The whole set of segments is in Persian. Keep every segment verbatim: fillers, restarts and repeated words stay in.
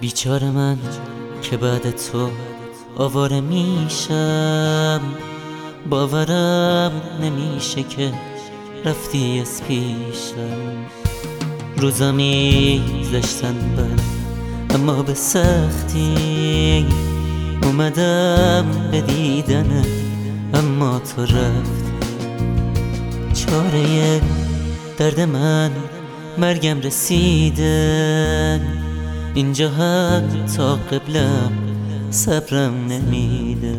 بیچاره من که بعد تو آواره میشم، باورم نمیشه که رفتی از پیشم. روزا میگذشتن بد اما به سختی، اومدم به دیدنت اما تو رفتی. چاره درد من مرگم رسیده، اینجا هم تا قبلم صبرم نمیده.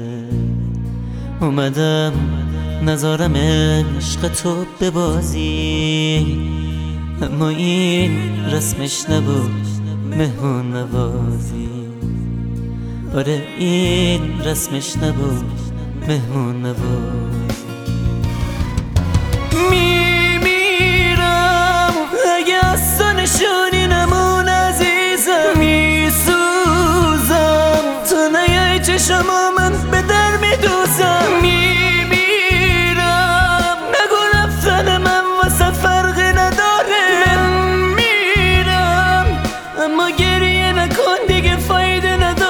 اومدم نذارم عشق تو ببازی، اما این رسمش نبود مهمون نوازی. آره این رسمش نبود مهمون نوازی. میمیرم اگه از تو نشونی نمون عزیزم، میسوزم تو نیای چشمو من به در میدوزم. میمیرم نگو رفتن من واسه فرقی نداره، من میرم اما گریه نکن دیگه فایده نداره.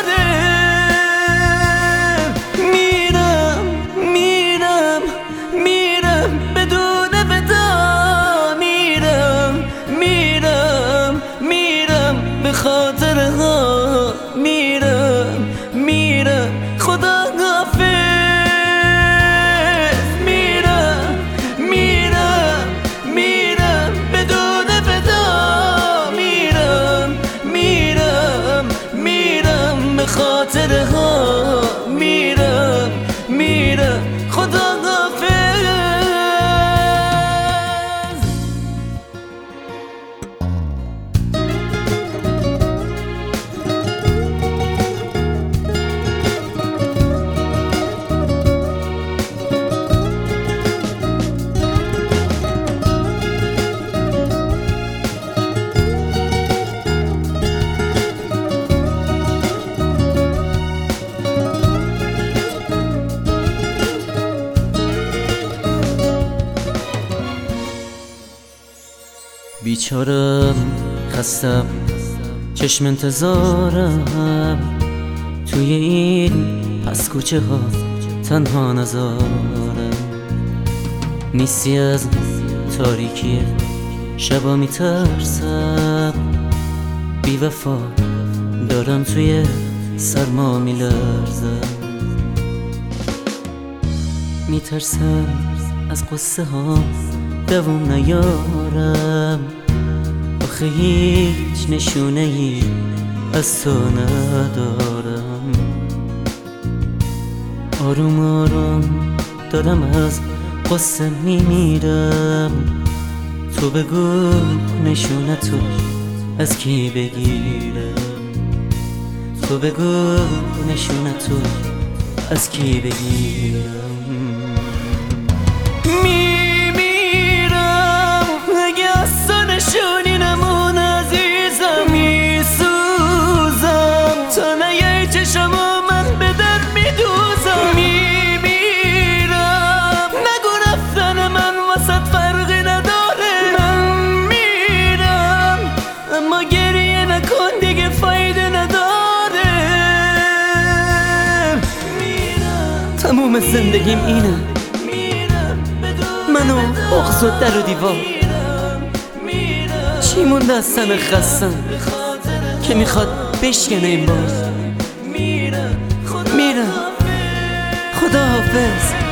میرم میرم میرم بدون ودا، میرم میرم میرم به خاطر ها، میرم میرم خدا حافظ. میرم میرم میرم بدون ودا، میرم میرم میرم به خاطر ها، میرم میرم خدا حافظ. بیچارم خستم چشم انتظارم، توی این پس کوچه ها تنها نزارم. نیستی از تاریکی شبا میترسم، بی وفا دارم توی سرما میلرزم. میترسم از قصه ها دوام نیارم، آخه هیچ نشونه ای از تو ندارم. آروم آروم دارم از قصه میمیرم، تو بگو نشونه تو از کی بگیرم، تو بگو نشونه تو از کی بگیرم. نشونی نمون عزیزم، میسوزم تو نیای چشمو من به در میدوزم. میمیرم نگو رفتن من واسه فرقی نداره، من میرم اما گریه نکن دیگه فایده نداره. میرم تموم زندگیم اینه، منو بغض و در و دیوار. چی مونده از تن خستم که میخواد بشکنه این باز. میرم خدا حافظ.